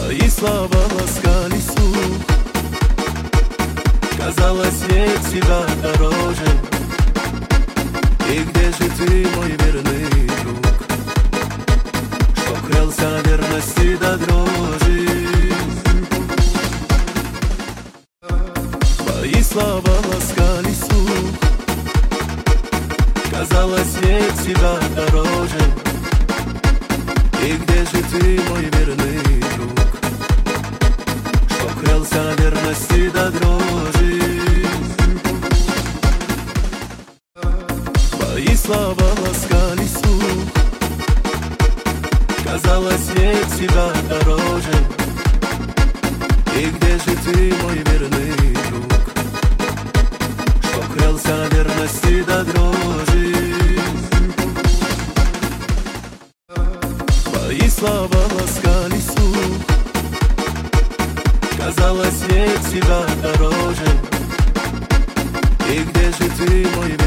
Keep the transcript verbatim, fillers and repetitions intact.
Твои слова ласкали слух. Казалось, нет тебя дороже. И где же ты, мой верный друг, что клялся на верности до дрожи? Твои слова ласкали слух. Казалось, нет тебя дороже. И где же ты, мой верный друг, что клялся на верности до дрожи? Твои слова ласкали слух. Казалось, нет тебя дороже. И где же ты, мой верный друг, что клялся на верности до дрожи? Твои слова ласкали слух. Казалось, нет тебя дороже. И где же ты, мой